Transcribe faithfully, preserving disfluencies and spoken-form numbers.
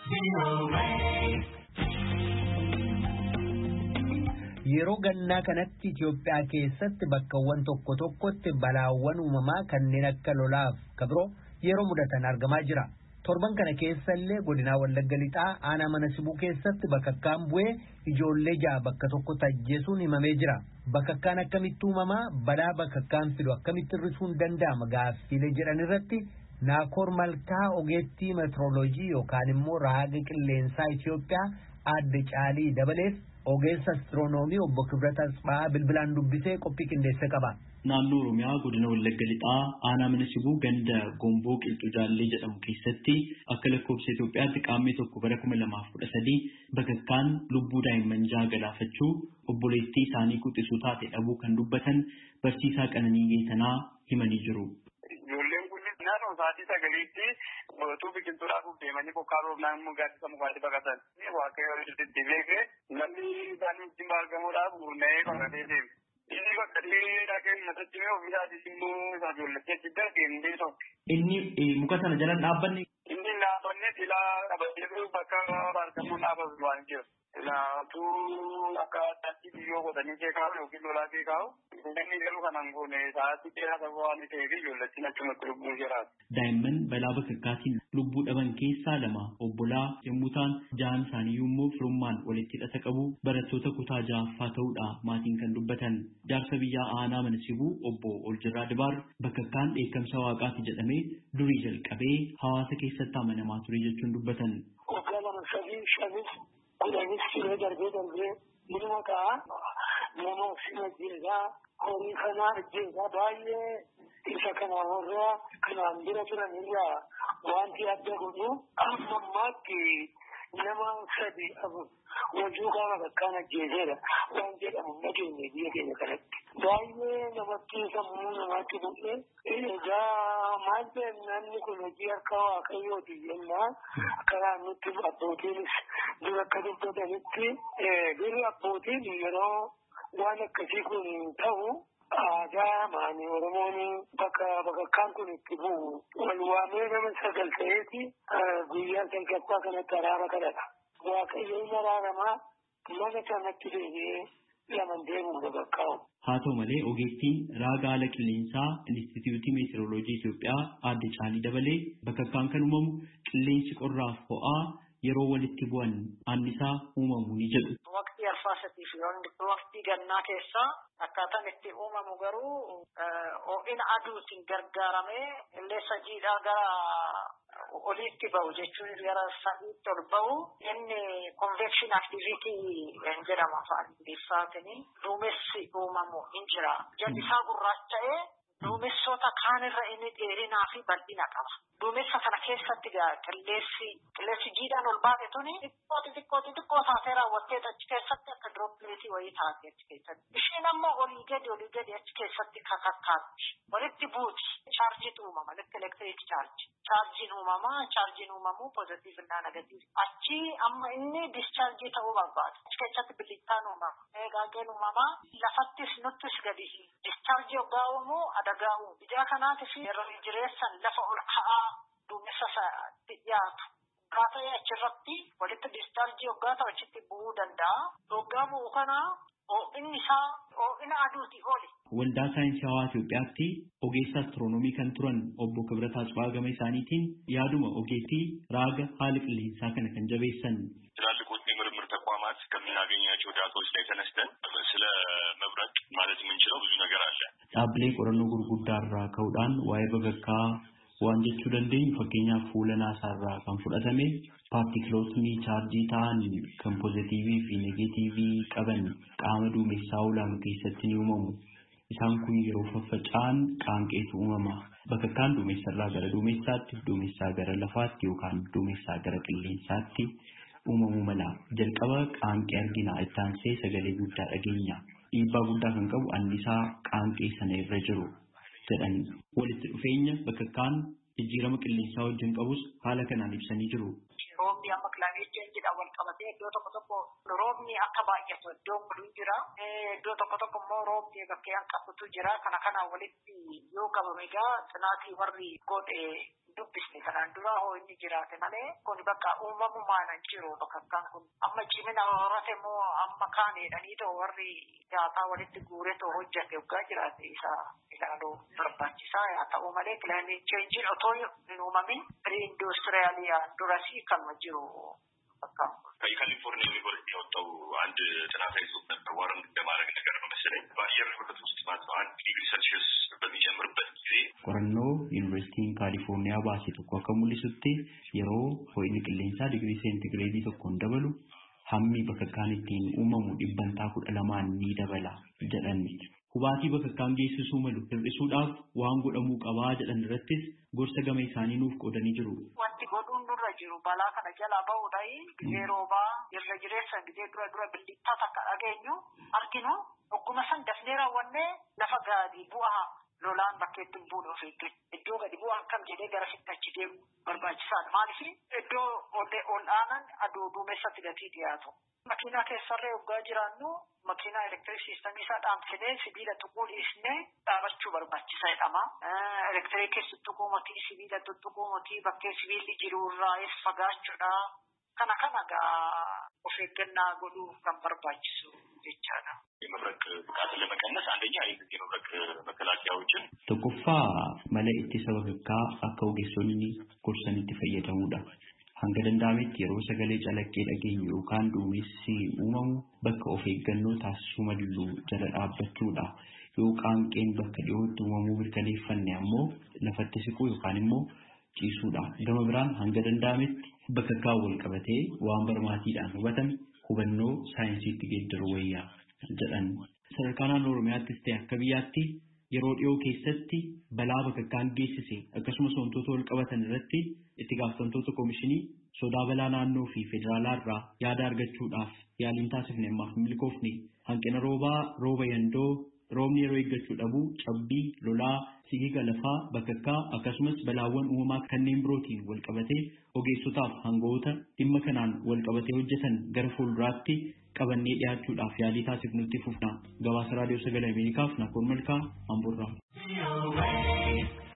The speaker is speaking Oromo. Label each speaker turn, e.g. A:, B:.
A: Yeroo gannaa kanatti Itoophiyaa keessatti bakkawwan tokko tokkotti balaawwan uumamaa kanneen akka lolaaf kabiroo yeroo mudatan argamaa jira. Torban kana keessa illee godina Wallagga Lixaa aanaa mana sibuu keessatti bakakkaan bu'ee ijoollee ja'a bakka tokkotti ajjeesuun himamee jira. Bakakkaan akkamitti uumamaa balaa bakakkaan fidu akkamitti hir'isuun danda'ama gaaffiilee jedhan irratti Naakoor Malkaa ogeettii meteoroloojii yookaan immoo raaga qilleensaa Itoophiyaa Aadde Caalii Dabaleef ogeessa astiroonoomii obbo Kibrat Asbaa bilbilaan dubbisee qophii qindeesse qaba.
B: Naannoo Oromiyaa godina Wallagga Lixaa aanaa mana sibuu ganda Gomboo Qilxuu Jaallee jedhamu keessatti akka lakkoofsa Itoophiyaatti qaammee tokko bara kuma lamaaf kudha sadii bakakkaan lubbuu daa'imman ja'a galaafachuu obboleettii isaanii quxisuu taate dhabuu kan dubbatan barsiisaa Qananii Geetanaa himanii jiru.
C: Ijoolleen kun naannoo sa'aatii sagaliitti utuu biqiltuudhaaf deemanii bokkaa roobnaan immoo gaaddisa mukaatti baqatan. Waaqayyo itti beekee namni isaanii ittiin baargamuudhaaf gurna'ee qabatee deeme. Inni bakka dheeraa keenyatti mee ofiisaatis immoo isa ijoolletti achi dargee tokko.
B: Inni muka sana jala dhaabbanne.
C: Inni dhaabbanne silaa qabatee bakka baargamuun dhaabatu waan jiru. Silaatuu akka addaatti biyyoo qotanii kee kaa'u yookiin lolaa kee kaa'u. Namni garuu kanaan goone sa'aatii dheeraa ta'uu waan ta'eef ijoolletti achumatti lubbuun jiraatu.
B: Daa'imman balaa bakakkaatiin lubbuu dhaban keessaa lama obbolaa yommuu ta'an ja'an isaanii immoo firummaan walitti hidhata qabu barattoota kutaa ja'affaa ta'uudha maatiin kan dubbatan. Jaarsa biyyaa aanaa mana sibuu obbo Oljirraa Dibaar bakakkaan dheekkamsa waaqaati jedhamee durii jalqabee hawaasa keessatti amanamaa ture jechuun dubbatan.
D: Waggaa lama sadii shanis kudhanis siree darbee darbee ilma ta'a nama ofiin ajjeesaa horii kanaa ajjeesaa baay'ee isa kanaan warra kanaan bira turan irraa wanti adda godhu amma ammaatti nama sadi wajjuu qaama bakkaan ajjeeseera waan jedhamu nageenya biyya keenya kanatti. Baay'ee namatti sammuu namaatti bu'ee egaa maal namni kun hojii harka waaqayyooti jennaan karaa nutti abbootiinis dura akka dubbatanitti duri abbootiin yeroo waan akkasii kun ta'u aadaa maanii Oromoon bakka bakakkaan kun itti bu'u wal waamee nama sagal ta'eeti guyyaa salgaffaa kanatti araara kadhata. Waaqayyoon araaramaa mana sanatti deebi'ee laman deemuu bakakkaa'u.
B: Haa ta'u malee ogeettiin raaga haala qilleensaa Inistituutii Meteoroloojii Itoophiyaa Aadde Caalii Dabalee bakakkaan kan uumamu qilleensi qorraaf ho'aa yeroo walitti bu'an annisaa uumamu ni jedhu.
E: Waqtii arfaasatii fi waqtii gannaa keessaa akkaataan itti uumamu garuu ho'ina aduutiin gargaaramee qilleensa jiidhaa gara oliitti ba'u jechuun gara sadiitti ol ba'u inni convection activity jedhama afaan Ingiliffaatiin duumessi uumamu hin jira. Jalli isaa gurraacha'ee duumessoota kaanirra inni dheerinaa fi bal'ina qaba. Duumessa kana keessatti qilleensi qilleensi jiidhaan ol baate tuni xiqqoo xiqqoo xiqqoo taatee raawwattee achi keessatti akka diroopileetii wayii taatee achi keessatti. Isheen ammoo olii gadi olii gadi achi keessatti kakakkaatti. Walitti buuti. Chaarjiitu uumama. Litti elektiriik chaarji. Chaarjiin uumama. Chaarjiin uumamuu pozitiif innaa negatiif. Achi amma inni discharjii ta'uu barbaada. Achi keessatti bilisaan uumama. Gaageen uumama. Lafattis nuttis gadi. Discharjii hoggaa uumuu adagaa uumu. Ijaa kanaatiif yeroo jireessan lafa ol ka'aa duumessa dhiyaatu. Gaafa achirratti walitti discharjii hoggaa ta'u achitti bu'uu danda'a. Hoggaa bu'u kana ho'inni isaa ho'ina aduuti oli.
B: Waldaa saayinsii hawaa Itoophiyaatti ogeessa astiroonoomii kan turan obbo Kibrat Asbaa gama isaaniitiin yaaduma ogeettii raaga haala qilleensaa kana kan jabeessan.
F: ትላልቆች የምርምር ተቋማት ከምናገኛቸው ዳታዎች ላይ ተነስተን ስለ መብረቅ ማለት የምንችለው ብዙ ነገር አለ።
B: Dhaabbilee qorannoo gurguddaa irraa ka'uudhaan waa'ee bakakkaa waan jechuu dandeenyu fakkeenyaaf fuula naasaarraa kan fudhatame paartikilootni chaarjii ta'an kan pozitiivii fi negeetiivii qaban qaama duumessaa olaanu keessatti ni uumamu. Isaan kun yeroo faffaca'an qaanqeetu uumama. Bakakkaan duumessarraa gara duumessaatti, duumessaa gara lafaatti yookaan duumessaa gara qilleensaatti uumamu mala. Jalqaba qaanqee argina itti aansee sagalee guddaa dhageenya. Dhiibbaa guddaa kan qabu annisaa qaanqee sana irra jiru jedhan walitti dhufeenya bakakkaan jijjiirama qilleensaa wajjin qabus haala kanaan ibsanii jiru.
E: Roobni amma climate changeedhaan wal qabatee iddoo tokko tokko roobni akka baay'atu iddoo muduu jira. Iddoo tokko tokko immoo roobni bakkee hanqatutu jira. Kana kanaan walitti yoo qabame egaa xinaatii warri godhe dubbisne kanaan dura hoo inni jiraate malee kun bakka uumamumaan hin jiru bakka akkaan kun amma cimina horate moo amma kaan jedhanii too warri nyaataa walitti guuree too hojjate waggaa jiraate isaa ilaaluu barbaachisaa yaa ta'u malee climate change otoo hin uumamin pre-industrialiyaan durasii kanuma jiru bakka.
F: ከካሊፎርኒያ ዩኒቨርሲቲ የወጣው አንድ ጥናታዊ ጽሑፍ ነበር። ዋረን እንደማድረግ ነገር ነው መሰለኝ በአየር ንብረት ውስጥ ማለት ነው አንድ ዲግሪ ሴልሺየስ በሚጨምርበት ጊዜ ቆረኖ ዩኒቨርሲቲን ካሊፎርኒያ ባሴ tokko akka mul'isutti yeroo ho'inni qilleensaa digirii seentigireedii tokko dabalu hammi bakakkaan ittiin uumamu dhibbantaa kudha lamaan ni dabala jedhani. Hubaatii bakakkaan geessisuu malu hir'isuudhaaf waan godhamuu qabaa jedhan irrattis gorsa gama isaanii nuuf qoodanii jiru.
E: Wanti godhuun nurra jiru balaa kana jalaa bahuudhaan gizee roobaa irra jireessa gizee dura dura bilittaa takka dhageenyu arginu ogguma san dafnee raawwannee lafa gadi bu'aa lolaan bakkeetti hin buune ofeeggatu. Iddoo gadi bu'aa akkam jedhee gara sittachi deemu barbaachisaadha. Maaliif iddoo ol aanan aduu duumessatti gatii dhiyaatu. Makiinaa keessarree waggaa jiraannu makiinaa elektiriik siistamii isaa dhaamsinee sibiila tuquu dhiisnee dhaabachuu barbaachisaadha. Elektiriikis tuquu motii sibiila tuttuquu motii bakkee sibiilli jiru irraas fagaachuudha. Kana kana gaa of eeggannaa godhuu kan barbaachisu jechaadha.
F: የመብረቅ ብቃትን ለመቀነስ አንደኛ የዚህ የመብረቅ መከላከያዎችን
B: tokkoffaa mala ittisa bakakkaa akka ogeessonni gorsanitti fayyadamuudha. Hanga danda'ametti yeroo sagalee calaqqee dhageenyu yookaan duumessi uumamu bakka of eeggannoo taasisuu malu jala dhaabbachuudha. Yoo qaanqeen bakka dhiyootti uumamuu mirkaneeffanne ammoo lafatti siquu yookaan immoo ciisuudha. Gama biraan hanga danda'ametti bakakkaa wal qabatee waan barmaatiidhaan hubatame hubannoo saayinsiitti geeddaru wayyaa jedhan. Sadarkaa naannoo Oromiyaattis ta'e akka biyyaatti yeroo dhiyoo keessatti balaa bakakkaan geessise akkasumas wantoota wal qabatan irratti itti gaafatamtoota koomishinii sodaa balaa naannoo fi federaalaa irraa yaada argachuudhaaf yaaliin taasifne ammaaf milkoofne hanqina roobaa rooba yandoo roobni yeroo eeggachuu dhabuu cabbii lolaa sigiga lafaa bakakkaa akkasumas balaawwan uumamaa kanneen birootiin wal qabatee ogeessotaaf hangoota dhimma kanaan wal qabatee hojjetan gara fuulduraatti qabannee dhiyaachuudhaaf yaalii taasifnutti fufna. Gabaasa raadiyoo sagalee Ameerikaaf Nakoon Malkaa Amboorraa.